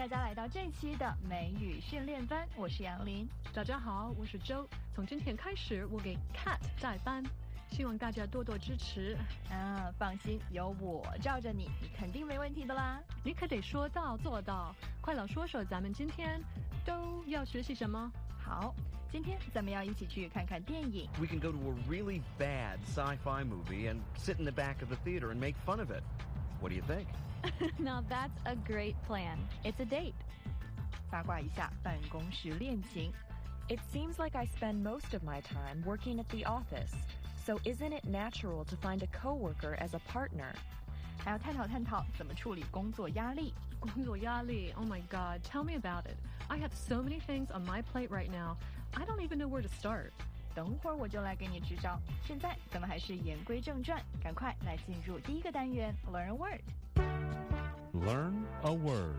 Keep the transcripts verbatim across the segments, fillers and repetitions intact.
大家来到这期的美语训练班，我是杨林。 大家好，我是周。从今天开始，我给 Cat 代班，希望大家多多支持。 啊，放心，有我罩着你，你肯定没问题的啦。 你可得说到做到。快老说说，咱们今天都要学习什么？ 好，今天咱们要一起去看看电影。 We can go to a really bad sci-fi movie and sit in the back of the theater and make fun of it. What do you think? Now that's a great plan. It's a date. 八卦一下办公室恋情。 It seems like I spend most of my time working at the office, so isn't it natural to find a coworker as a partner? 还要探讨探讨怎么处理工作压力。 工作压力 Oh my god, tell me about it. I have so many things on my plate right now. I don't even know where to start. 等会儿我就来给你支招。现在咱们还是言归正传，赶快来进入第一个单元 Learn a word. Learn a word.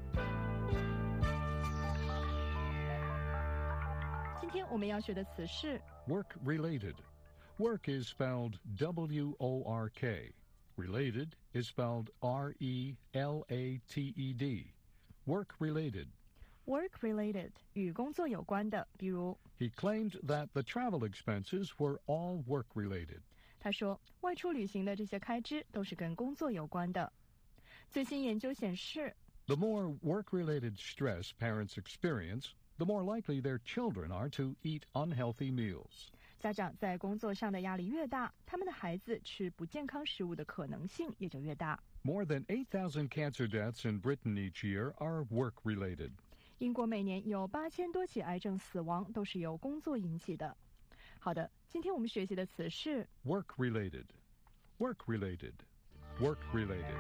今天我们要学的词是 Work-related. Work is spelled W O R K. Related is spelled R E L A T E D. Work-related. work-related 与工作有关的，比如 He claimed that the travel expenses were all work-related. 他说外出旅行的这些开支都是跟工作有关的。最新研究显示 The more work-related stress parents experience, the more likely their children are to eat unhealthy meals. 家长在工作上的压力越大，他们的孩子吃不健康食物的可能性也就越大。 More than eight thousand cancer deaths in Britain each year are work-related. 英国每年有八千多起癌症死亡都是由工作引起的。好的，今天我们学习的词是 Work-related. Work-related. Work-related.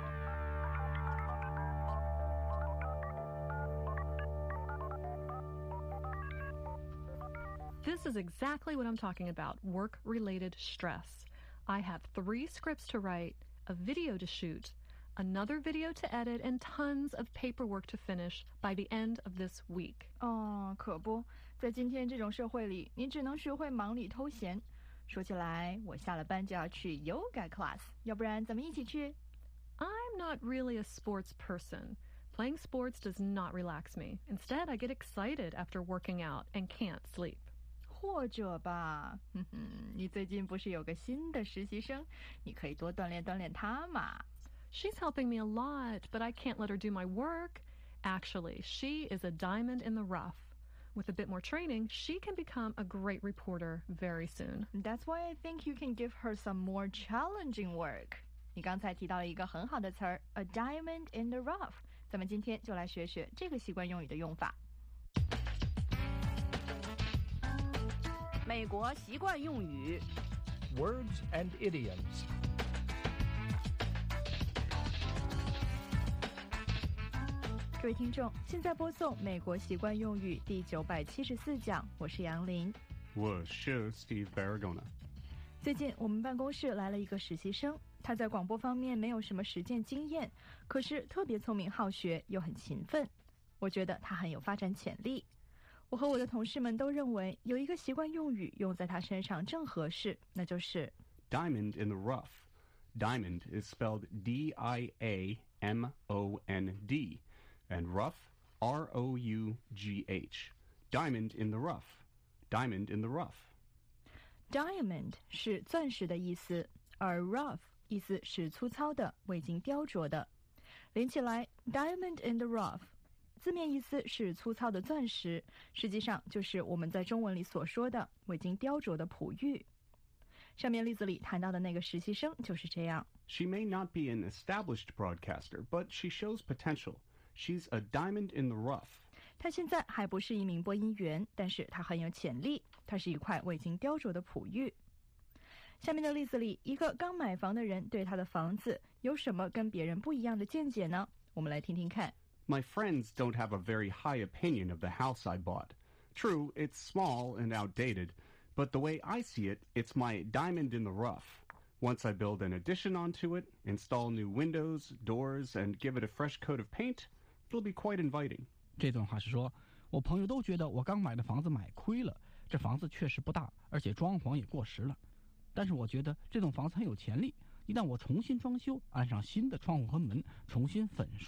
This is exactly what I'm talking about, work-related stress. I have three scripts to write, a video to shoot, another video to edit, and tons of paperwork to finish by the end of this week. 哦，可不，在今天这种社会里，你只能学会忙里偷闲。说起来，我下了班就要去 yoga class， 要不然咱们一起去？ I'm not really a sports person. Playing sports does not relax me. Instead, I get excited after working out and can't sleep. 或者吧，哼哼，你最近不是有个新的实习生，你可以多锻炼锻炼他嘛。 She's helping me a lot, but I can't let her do my work. Actually, she is a diamond in the rough. With a bit more training, she can become a great reporter very soon. That's why I think you can give her some more challenging work. 你刚才提到了一个很好的词儿 ，a diamond in the rough。咱们今天就来学学这个习惯用语的用法。 美国习惯用语 Words and idioms. 各位听众，现在播送美国习惯用语第九百七十四讲，我是杨林。 我是 Steve Baragona。 最近我们办公室来了一个实习生，他在广播方面没有什么实践经验，可是特别聪明好学，又很勤奋。我觉得他很有发展潜力。我和我的同事们都认为有一个习惯用语用在他身上正合适，那就是 Diamond in the rough. Diamond is spelled D I A M O N D, and rough, R O U G H. Diamond in the rough. Diamond in the rough. Diamond 是钻石的意思，而 rough 意思是粗糙的、未经雕琢的。连起来 Diamond in the rough字面意思是粗糙的钻石，实际上就是我们在中文里所说的未经雕琢的璞玉。上面例子里谈到的那个实习生就是这样。 She may not be an established broadcaster, but she shows potential. She's a diamond in the rough. 她现在还不是一名播音员，但是她很有潜力，她是一块未经雕琢的璞玉。下面的例子里，一个刚买房的人对他的房子有什么跟别人不一样的见解呢？我们来听听看。 My friends don't have a very high opinion of the house I bought. True, it's small and outdated, but the way I see it, it's my diamond in the rough. Once I build an addition onto it, install new windows, doors, and give it a fresh coat of paint, it'll be quite inviting. 这段话是说，我朋友都觉得我刚买的房子买亏了，这房子确实不大，而且装潢也过时了。但是我觉得这栋房子很有潜力，一旦我重新装修，安上新的窗户和门，重新粉刷，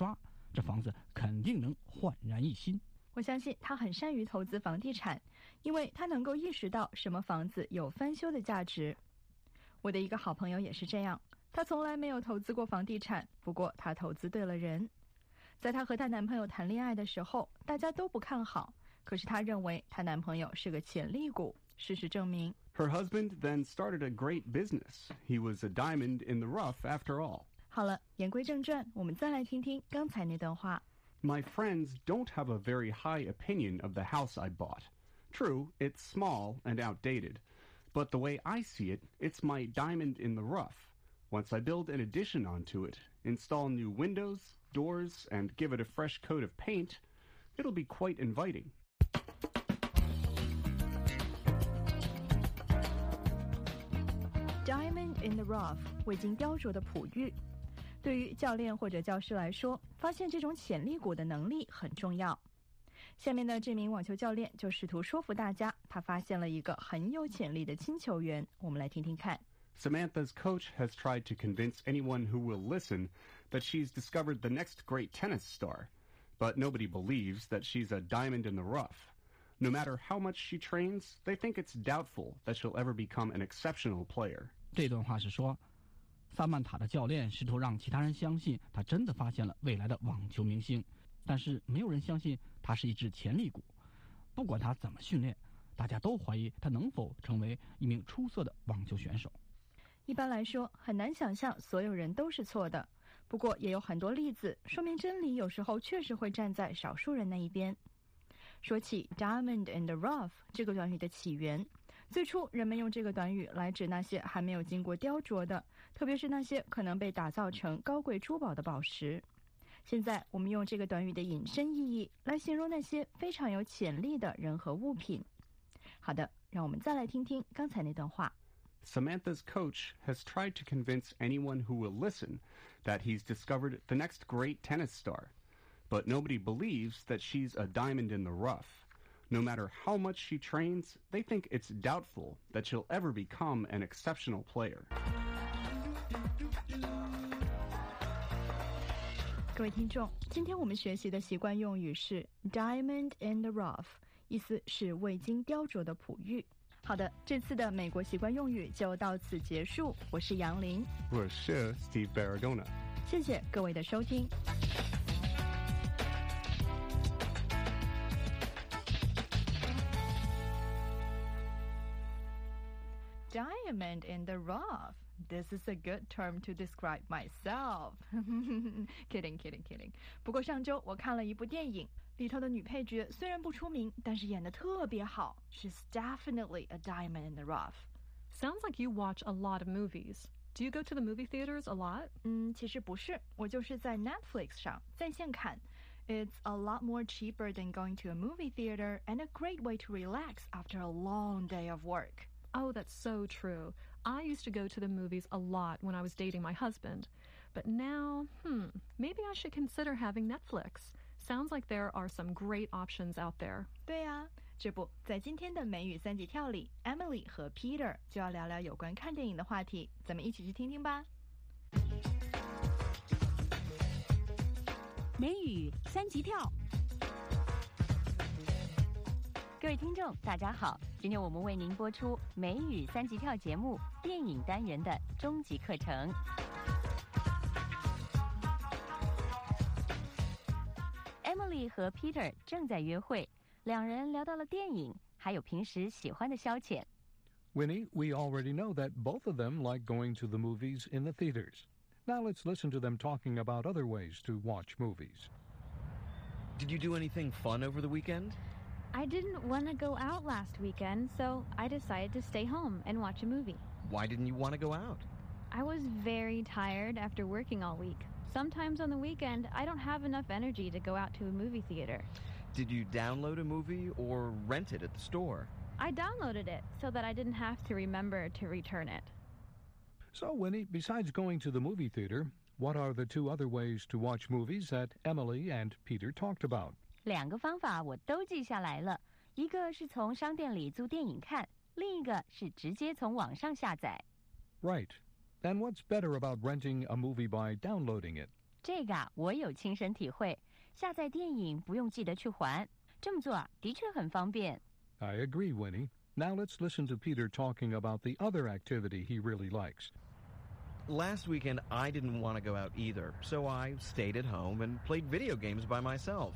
这房子肯定能焕然一新。 我相信他很善于投资房地产，因为他能够意识到什么房子有翻修的价值。我的一个好朋友也是这样，他从来没有投资过房地产，不过他投资对了人。在她和她男朋友谈恋爱的时候，大家都不看好，可是她认为她男朋友是个潜力股。事实证明 Her husband then started a great business. He was a diamond in the rough after all. 好了，言归正传，我们再来听听刚才那段话。 My friends don't have a very high opinion of the house I bought. True, it's small and outdated, but the way I see it, it's my diamond in the rough. Once I build an addition onto it, install new windows, doors, and give it a fresh coat of paint, it'll be quite inviting. Diamond in the rough 未经雕琢的璞玉。对于教练或者教师来说，发现这种潜力股的能力很重要。下面的这名网球教练就试图说服大家，他发现了一个很有潜力的新球员。我们来听听看。 Samantha's coach has tried to convince anyone who will listen that she's discovered the next great tennis star, but nobody believes that she's a diamond in the rough. No matter how much she trains, they think it's doubtful that she'll ever become an exceptional player. 这段话是说，萨曼塔的教练试图让其他人相信他真的发现了未来的网球明星，但是没有人相信他是一只潜力股。不管他怎么训练，大家都怀疑他能否成为一名出色的网球选手。 一般来说，很难想象所有人都是错的，不过也有很多例子说明真理有时候确实会站在少数人那一边。说起 diamond in the rough 这个短语的起源，最初人们用这个短语来指那些还没有经过雕琢的，特别是那些可能被打造成高贵珠宝的宝石。现在我们用这个短语的引申意义来形容那些非常有潜力的人和物品。好的，让我们再来听听刚才那段话。 Samantha's coach has tried to convince anyone who will listen that he's discovered the next great tennis star, but nobody believes that she's a diamond in the rough. No matter how much she trains, they think it's doubtful that she'll ever become an exceptional player. 各位听众，今天我们学习的习惯用语是 diamond in the rough， 意思是未经雕琢的璞玉。好的，这次的美国习惯用语就到此结束。我是杨林， 我是 Steve Baragona。 谢谢各位的收听。Diamond in the rough. This is a good term to describe myself. Kidding, kidding, kidding. 不过上周我看了一部电影，里头的女配角虽然不出名，但是演得特别好。She's definitely a diamond in the rough. Sounds like you watch a lot of movies. Do you go to the movie theaters a lot? 嗯，其实不是，我就是在 Netflix 上在线看。It's a lot more cheaper than going to a movie theater and a great way to relax after a long day of work. Oh, that's so true. I used to go to the movies a lot when I was dating my husband. But now, hmm, maybe I should consider having Netflix. Sounds like there are some great options out there. 对啊，这不在今天的美语三级跳里 Emily 和 Peter 就要聊聊有关看电影的话题，咱们一起去听听吧。 美语三级跳。 各位听众大家好，今天我们为您播出美语三级跳节目电影单元的终极课程。Emily 和 Peter 正在约会，两人聊到了电影，还有平时喜欢的消遣。 Winnie, we already know that both of them like going to the movies in the theaters. Now let's listen to them talking about other ways to watch movies. Did you do anything fun over the weekend? I didn't want to go out last weekend, so I decided to stay home and watch a movie. Why didn't you want to go out? I was very tired after working all week. Sometimes on the weekend, I don't have enough energy to go out to a movie theater. Did you download a movie or rent it at the store? I downloaded it so that I didn't have to remember to return it. So, Winnie, besides going to the movie theater, what are the two other ways to watch movies that Emily and Peter talked about? 两个方法我都记下来了，一个是从商店里租电影看，另一个是直接从网上下载。 Right. And what's better about renting a movie by downloading it? 这个啊，我有亲身体会。下载电影不用记得去还，这么做啊，的确很方便。 I agree, Winnie. Now let's listen to Peter talking about the other activity he really likes. Last weekend, I didn't want to go out either, so I stayed at home and played video games by myself.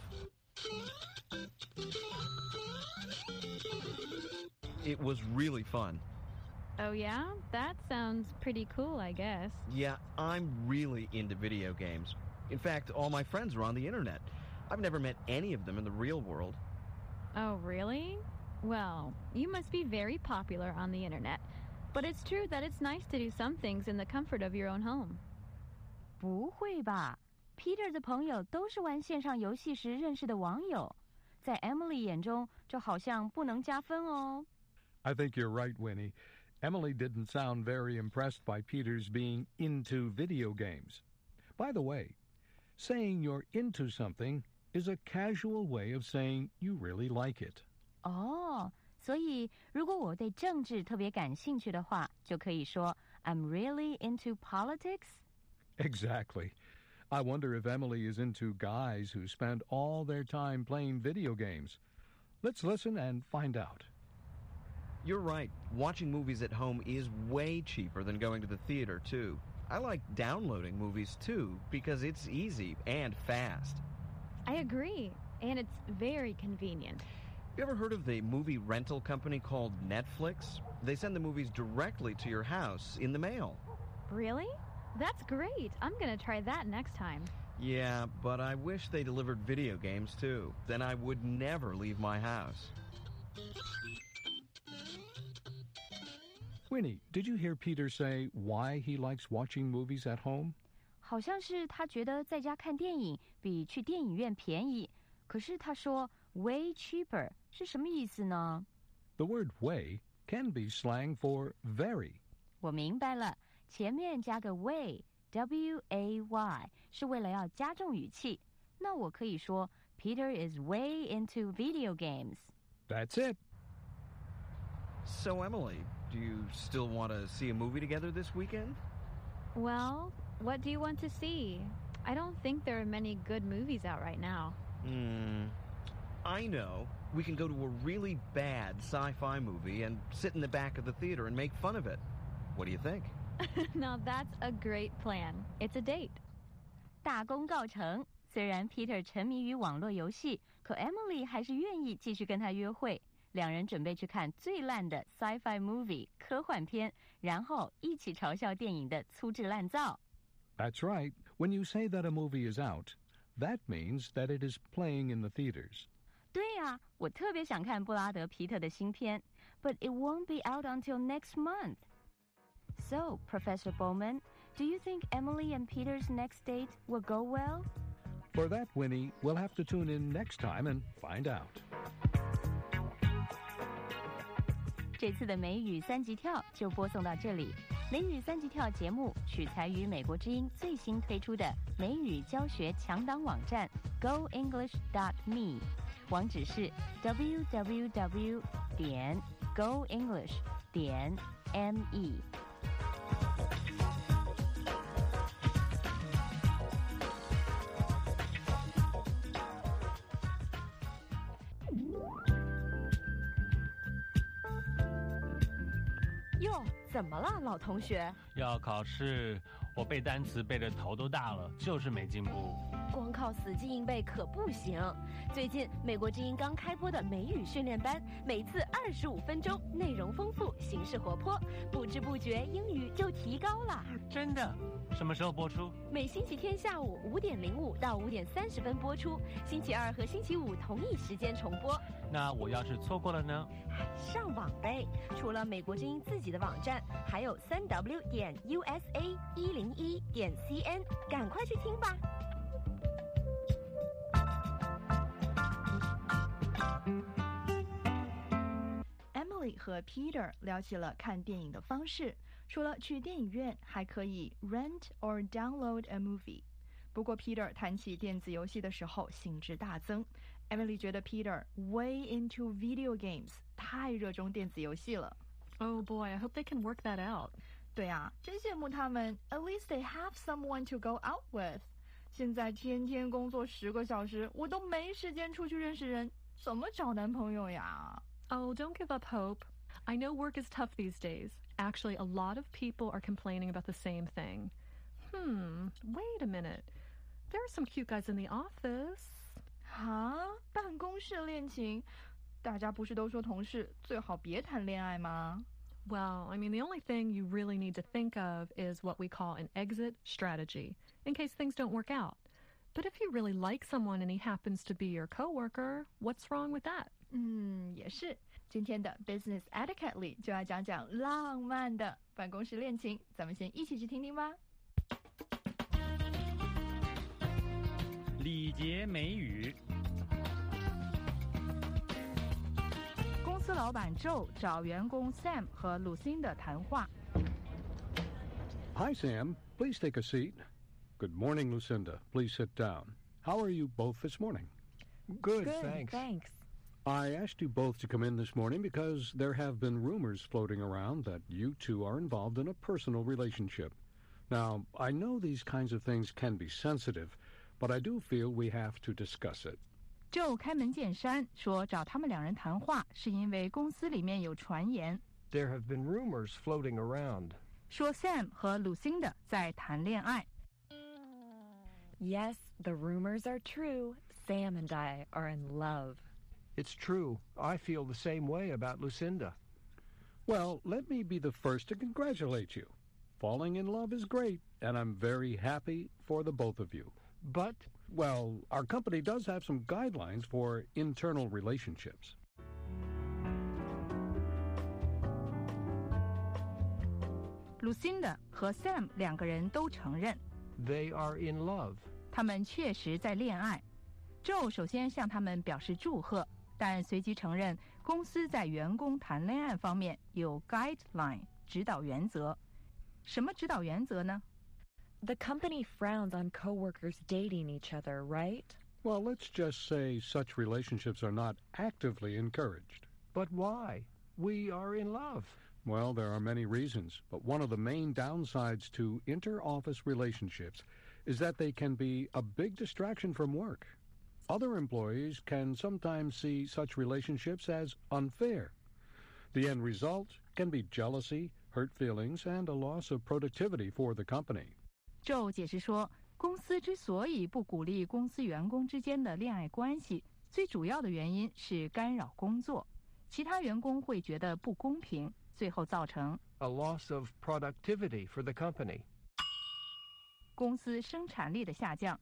It was really fun. Oh, yeah? That sounds pretty cool, I guess. Yeah, I'm really into video games. In fact, all my friends are on the internet. I've never met any of them in the real world. Oh, really? Well, you must be very popular on the internet. But it's true that it's nice to do some things in the comfort of your own home. 不会吧 Peter 的朋友都是玩线上游戏时认识的网友，在 Emily 眼中，这好像不能加分哦。 I think you're right, Winnie. Emily didn't sound very impressed by Peter's being into video games. By the way, saying you're into something is a casual way of saying you really like it. 哦，所以如果我对政治特别感兴趣的话，就可以说 I'm really into politics. Exactly. I wonder if Emily is into guys who spend all their time playing video games. Let's listen and find out. You're right. Watching movies at home is way cheaper than going to the theater, too. I like downloading movies, too, because it's easy and fast. I agree, and it's very convenient. You ever heard of the movie rental company called Netflix? They send the movies directly to your house in the mail. Really? That's great. I'm going to try that next time. Yeah, but I wish they delivered video games, too. Then I would never leave my house. Winnie, did you hear Peter say why he likes watching movies at home? 好像是他觉得在家看电影比去电影院便宜，可是他说 way cheaper 是什么意思呢？ The word way can be slang for very. 我明白了，前面加个 way, W A Y 是为了要加重语气。那我可以说 Peter is way into video games. That's it. So, Emily, do you still want to see a movie together this weekend? Well, what do you want to see? I don't think there are many good movies out right now. Hmm. I know. We can go to a really bad sci-fi movie and sit in the back of the theater and make fun of it. What do you think? Now that's a great plan. It's a date. 大功告成。虽然 Peter 沉迷于网络游戏，可 Emily 还是愿意继续跟他约会。两人准备去看最烂的 sci-fi movie 科幻片，然后一起嘲笑电影的粗制滥造。 That's right. When you say that a movie is out, that means that it is playing in the theaters. 对呀，我特别想看布拉德·皮特的新片 ，but it won't be out until next month. So, Professor Bowman, do you think Emily and Peter's next date will go well? For that, Winnie, we'll have to tune in next time and find out. 这次的美语三级跳就播送到这里。美语三级跳节目取材于美国之音最新推出的美语教学强档网站 go english dot me， 网址是 w w w 点 go english 点 me。 哟，怎么了，老同学？ 要考试，我背单词背得头都大了，就是没进步。 光靠死记硬背可不行。最近美国之音刚开播的美语训练班，每次二十五分钟，内容丰富，形式活泼，不知不觉英语就提高了。 真的？什么时候播出？ 每星期天下午五点零五到五点三十分播出，星期二和星期五同一时间重播。 那我要是错过了呢？ 上网呗！除了美国之音自己的网站，还有三 w 点 u s a 一零一点 c n， 赶快去听吧。 Emily 和 Peter 聊起了看电影的方式，除了去电影院，还可以 rent or download a movie。不过 Peter 谈起电子游戏的时候兴致大增。Emily 觉得 Peter way into video games， 太热衷电子游戏了。 Oh boy, I hope they can work that out. 对啊，真羡慕他们。At least they have someone to go out with. 现在天天工作十个小时，我都没时间出去认识人，怎么找男朋友呀？ Oh, don't give up hope. I know work is tough these days. Actually, a lot of people are complaining about the same thing. Hmm, wait a minute. There are some cute guys in the office. 啊，办公室恋情？大家不是都说同事最好别谈恋爱吗？ Well, I mean, the only thing you really need to think of is what we call an exit strategy, in case things don't work out. But if you really like someone and he happens to be your coworker, what's wrong with that? 嗯，也是。今天的 Business Etiquette 里就要讲讲浪漫的办公室恋情，咱们先一起去听听吧。 礼节美语。 公司老板 Joe 找员工 Sam 和 Lucinda 谈话。 Hi, Sam. Please take a seat. Good morning, Lucinda. Please sit down. How are you both this morning? Good, Good thanks. thanks. I asked you both to come in this morning because there have been rumors floating around that you two are involved in a personal relationship. Now, I know these kinds of things can be sensitive, but I do feel we have to discuss it. Joe 开门见山说，找他们两人谈话是因为公司里面有传言， There have been rumors floating around. 说 Sam 和 Lucinda 在谈恋爱。 Yes, the rumors are true. Sam and I are in love. It's true. I feel the same way about Lucinda. Well, let me be the first to congratulate you. Falling in love is great, and I'm very happy for the both of you. But, well, our company does have some guidelines for internal relationships. Lucinda 和 Sam 两个人都承认 they are in love. 他们确实在恋爱。Joe 首先向他们表示祝贺，但随即承认公司在员工谈恋爱方面有 guideline 指导原则。什么指导原则呢？ The company frowns on coworkers dating each other, right? Well, let's just say such relationships are not actively encouraged. But why? We are in love. Well, there are many reasons, but one of the main downsides to inter-office relationships is that they can be a big distraction from work. Other employees can sometimes see such relationships as unfair. The end result can be jealousy, hurt feelings, and a loss of productivity for the company. Joe 解释说，公司之所以不鼓励公司员工之间的恋爱关系，最主要的原因是干扰工作，其他员工会觉得不公平，最后造成 a loss of productivity for the company. 公司生产力的下降。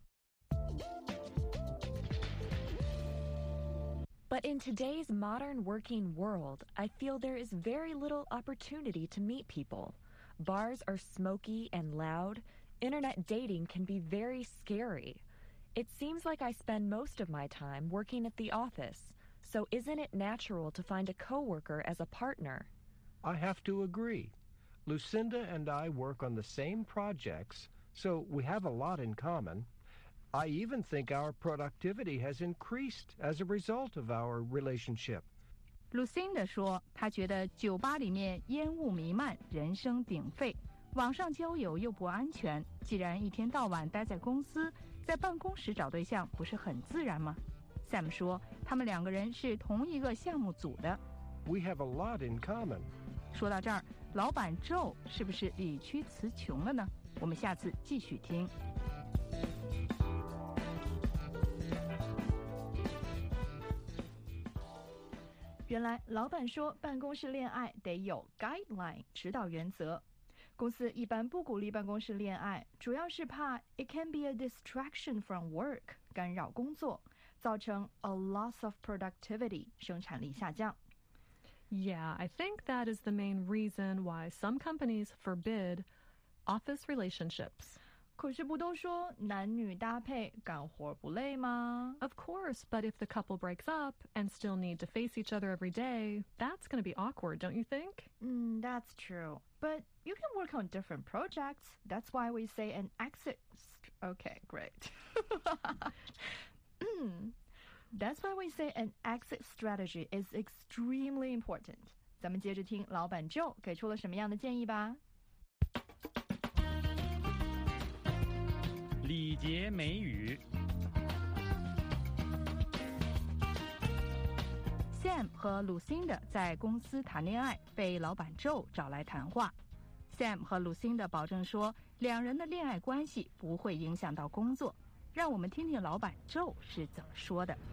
But in today's modern working world, I feel there is very little opportunity to meet people. Bars are smoky and loud. Internet dating can be very scary. It seems like I spend most of my time working at the office. So isn't it natural to find a coworker as a partner? I have to agree. Lucinda and I work on the same projects, so we have a lot in common. I even think our productivity has increased as a result of our relationship. Lucinda 说，她觉得酒吧里面烟雾弥漫，人声鼎沸，网上交友又不安全。既然一天到晚待在公司，在办公室找对象不是很自然吗？ Sam 说，他们两个人是同一个项目组的。 We have a lot in common. 说到这儿，老板 Joe 是不是理屈词穷了呢？我们下次继续听。原来老板说办公室恋爱得有 guideline 指导原则。公司一般不鼓励办公室恋爱，主要是怕 it can be a distraction from work 干扰工作，造成 a loss of productivity 生产力下降。 Yeah, I think that is the main reason why some companies forbid office relationships. 可是不都说男女搭配干活不累吗？ Of course, but if the couple breaks up and still need to face each other every day, that's going to be awkward, don't you think? Mm, that's true. But you can work on different projects. That's why we say an exit. Okay, great. That's why we say an exit strategy is extremely important. 咱们接着听老板 Joe 给出了什么样的建议吧。 礼节美语。 Sam 和 Lucinda 在公司谈恋爱，被老板 Joe 找来谈话。Sam 和 Lucinda 保证说，两人的恋爱关系不会影响到工作。让我们听听老板 Joe 是怎么说的。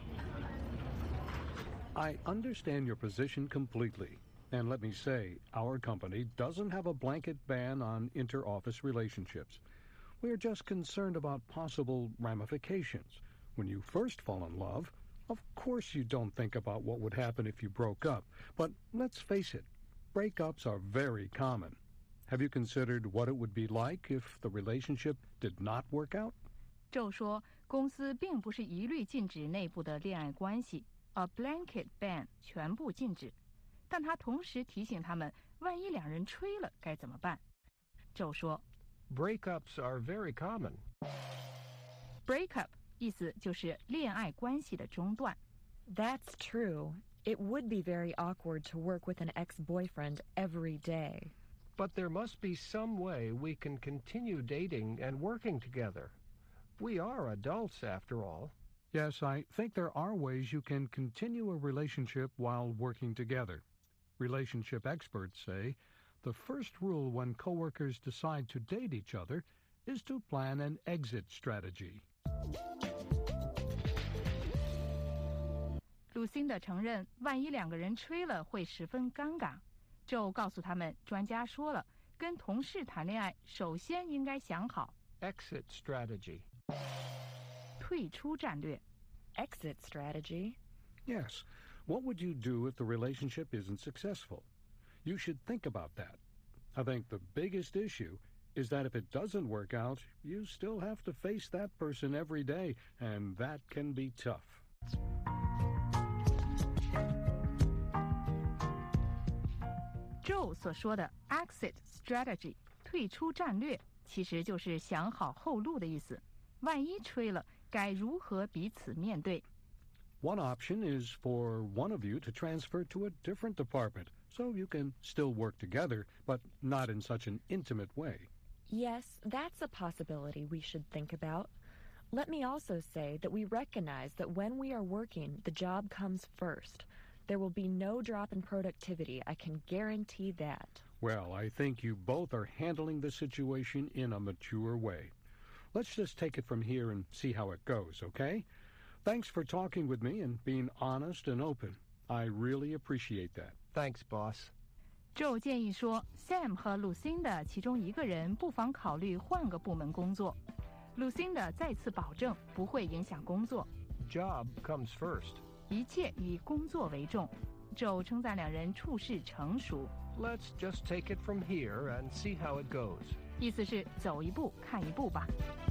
I understand your position completely. And let me say, our company doesn't have a blanket ban on inter-office relationships. We're just concerned about possible ramifications. When you first fall in love, of course you don't think about what would happen if you broke up. But let's face it, breakups are very common. Have you considered what it would be like if the relationship did not work out? Joe 说，公司并不是一律禁止内部的恋爱关系 ，a blanket ban 全部禁止。但他同时提醒他们，万一两人吹了该怎么办？Joe 说 ，Breakups are very common. Breakup 意思就是恋爱关系的中断。 That's true. It would be very awkward to work with an ex-boyfriend every day. But there must be some way we can continue dating and working together. We are adults, after all. Yes, I think there are ways you can continue a relationship while working together. Relationship experts say the first rule when coworkers decide to date each other is to plan an exit strategy. Lucinda 承认，万一两个人吹了会十分尴尬。Joe 告诉他们，专家说了，跟同事谈恋爱，首先应该想好 exit strategy. 退出战略 Exit strategy? Yes. What would you do if the relationship isn't successful? You should think about that. I think the biggest issue is that if it doesn't work out, you still have to face that person every day, and that can be tough. Joe 所说的 exit strategy 退出战略，其实就是想好后路的意思。万一吹了，该如何彼此面对？ One option is for one of you to transfer to a different department, so you can still work together, but not in such an intimate way. Yes, that's a possibility we should think about. Let me also say that we recognize that when we are working, the job comes first. There will be no drop in productivity, I can guarantee that. Well, I think you both are handling the situation in a mature way. Let's just take it from here and see how it goes, okay? Thanks for talking with me and being honest and open. I really appreciate that. Thanks, boss. Joe 建议说 ，Sam 和 Lucinda 其中一个人不妨考虑换个部门工作。Lucinda 再次保证不会影响工作。 Job comes first. 一切以工作为重。Joe 称赞两人处事成熟。 Let's just take it from here and see how it goes. 意思是走一步看一步吧。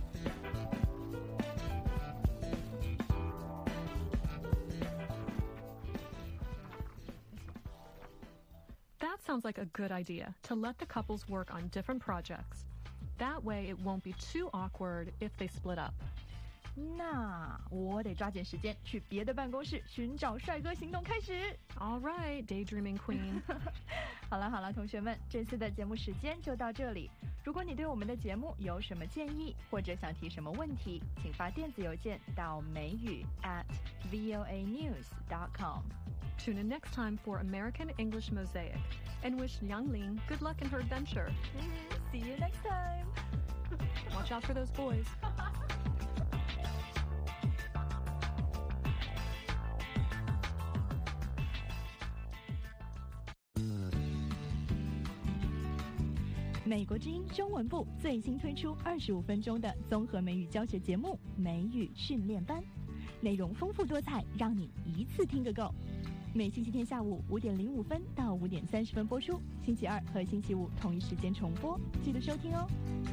That sounds like a good idea, to let the couples work on different projects. That way it won't be too awkward if they split up. 那我得抓紧时间去别的办公室寻找帅哥行动开始。 All right, daydreaming queen. 好了好了，同学们，这次的节目时间就到这里。如果你对我们的节目有什么建议，或者想提什么问题，请发电子邮件到美语 at voa news dot com. Tune in next time for American English Mosaic, and wish Yang Ling good luck in her adventure. See you next time. Watch out for those boys. 美国之音中文部最新推出二十五分钟的综合美语教学节目《美语训练班》，内容丰富多彩，让你一次听个够。每星期天下午五点零五分到五点三十分播出，星期二和星期五同一时间重播，记得收听哦。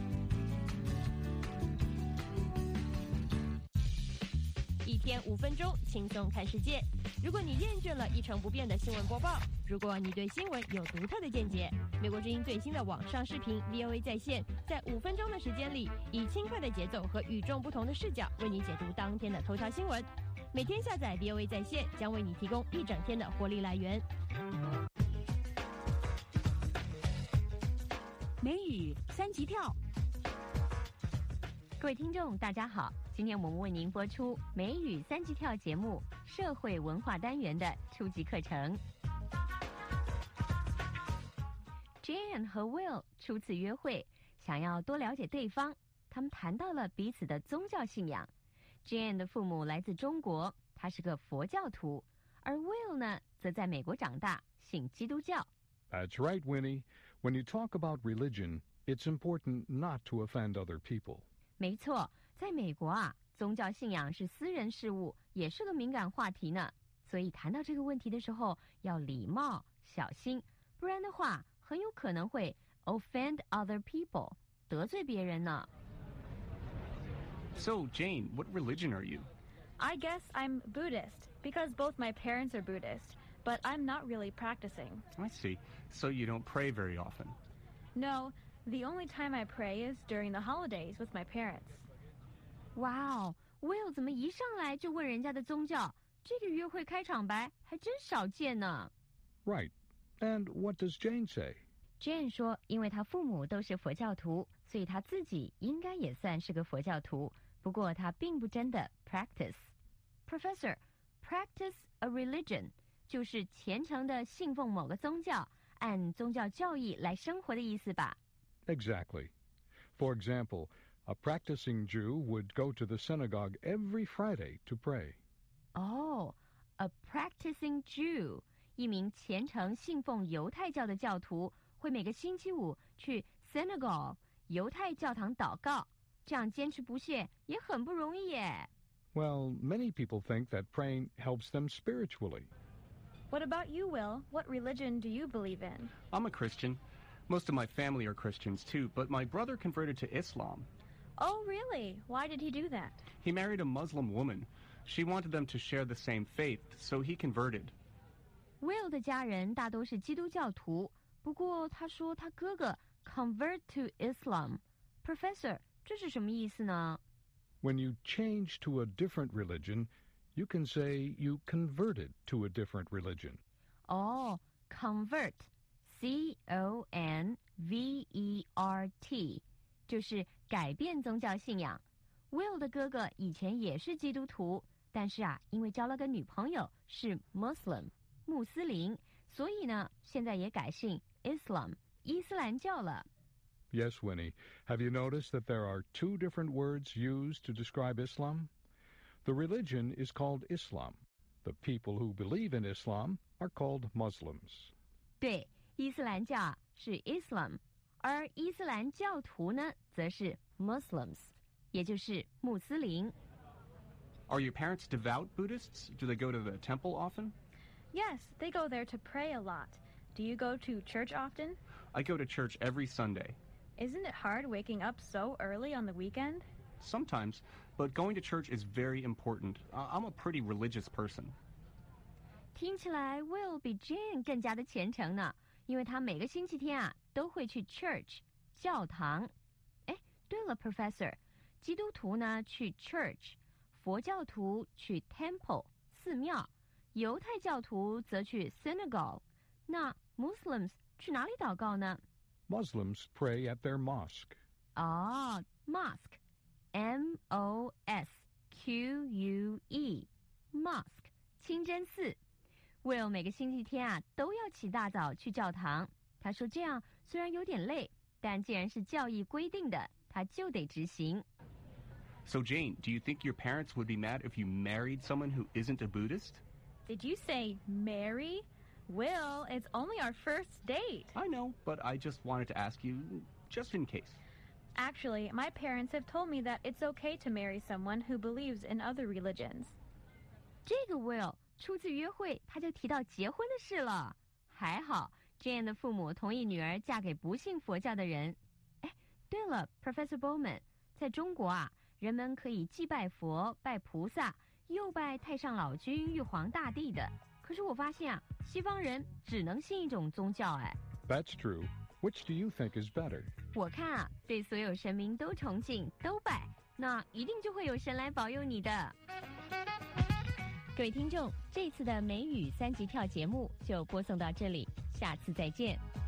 一天五分钟，轻松看世界。如果你厌倦了一成不变的新闻播报，如果你对新闻有独特的见解，美国之音最新的网上视频 V O A 在线，在五分钟的时间里，以轻快的节奏和与众不同的视角，为你解读当天的头条新闻。每天下载 V O A 在线，将为你提供一整天的活力来源。 美语三级跳。 各位听众，大家好，今天我们为您播出美语三级跳节目社会文化单元的初级课程。Jane 和 Will 初次约会，想要多了解对方，他们谈到了彼此的宗教信仰。Jane 的父母来自中国，他是个佛教徒，而 Will 呢，则在美国长大，信基督教。 That's right, Winnie. When you talk about religion, it's important not to offend other people. 没错，在美国啊，宗教信仰是私人事务，也是个敏感话题呢。所以谈到这个问题的时候，要礼貌、小心，不然的话，很有可能会 offend other people， 得罪别人呢。 So, Jane, what religion are you? I guess I'm Buddhist, because both my parents are Buddhist, but I'm not really practicing. I see. So you don't pray very often? No, the only time I pray is during the holidays with my parents. 哇哦 ，Will 怎么一上来就问人家的宗教？这个约会开场白还真少见呢。 Right. And what does Jane say? Jane 说，因为她父母都是佛教徒，所以她自己应该也算是个佛教徒。不过她并不真的 practice. Professor, practice a religion 就是虔诚的信奉某个宗教，按宗教教义来生活的意思吧？ Exactly. For example, a practicing Jew would go to the synagogue every Friday to pray. Oh, a practicing Jew, 一名虔诚信奉犹太教的教徒，会每个星期五去 synagogue 犹太教堂祷告。这样坚持不懈也很不容易耶。 Well, many people think that praying helps them spiritually. What about you, Will? What religion do you believe in? I'm a Christian. Most of my family are Christians too, but my brother converted to Islam. Oh, really? Why did he do that? He married a Muslim woman. She wanted them to share the same faith, so he converted. Will 的家人大都是基督教徒，不过他说他哥哥 convert to Islam. Professor, 这是什么意思呢？ When you change to a different religion, you can say you converted to a different religion. Oh, convert, C O N V E R T, 就是改变宗教信仰。Will 的哥哥以前也是基督徒，但是啊，因为交了个女朋友是 Muslim, 穆斯林，所以呢，现在也改信 Islam, 伊斯兰教了。 Yes, Winnie. Have you noticed that there are two different words used to describe Islam? The religion is called Islam. The people who believe in Islam are called Muslims. 对，伊斯兰教是 Islam, 而伊斯兰教徒呢，则是 Muslims, 也就是穆斯林。 Are your parents devout Buddhists? Do they go to the temple often? Yes, they go there to pray a lot. Do you go to church often? I go to church every Sunday. Isn't it hard waking up so early on the weekend? Sometimes, but going to church is very important. I'm a pretty religious person. 听起来 Will 比 Jane 更加的虔诚呢，因为他每个星期天啊都会去 church 教堂。哎，对了 ，Professor， 基督徒呢去 church， 佛教徒去 temple 寺庙，犹太教徒则去 synagogue。那 Muslims 去哪里祷告呢？ Muslims pray at their mosque. 哦 ，mosque, M O S Q U E, mosque, 清真寺。Will 每个星期天啊都要起大早去教堂。他说这样虽然有点累，但既然是教义规定的，他就得执行。 So Jane, do you think your parents would be mad if you married someone who isn't a Buddhist? Did you say marry? Will, it's only our first date. I know, but I just wanted to ask you, just in case. Actually, my parents have told me that it's okay to marry someone who believes in other religions. 这个 Will 初次约会他就提到结婚的事了。还好 Jane 的父母同意女儿嫁给不信佛教的人。哎，对了 Professor Bowman， 在中国啊，人们可以既拜佛拜菩萨，又拜太上老君玉皇大帝的。可是我发现啊，西方人只能信一种宗教哎。 That's true. Which do you think is better? 我看啊，对所有神明都崇敬都拜，那一定就会有神来保佑你的。各位听众，这次的美语三级跳节目就播送到这里，下次再见。